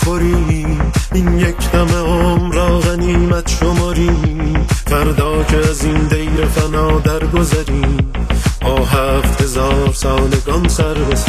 بخوریم، این یک دم عمر را غنیمت شماریم، فردا که از این دیر فنا درگذریم، با 7000 سالگان سر به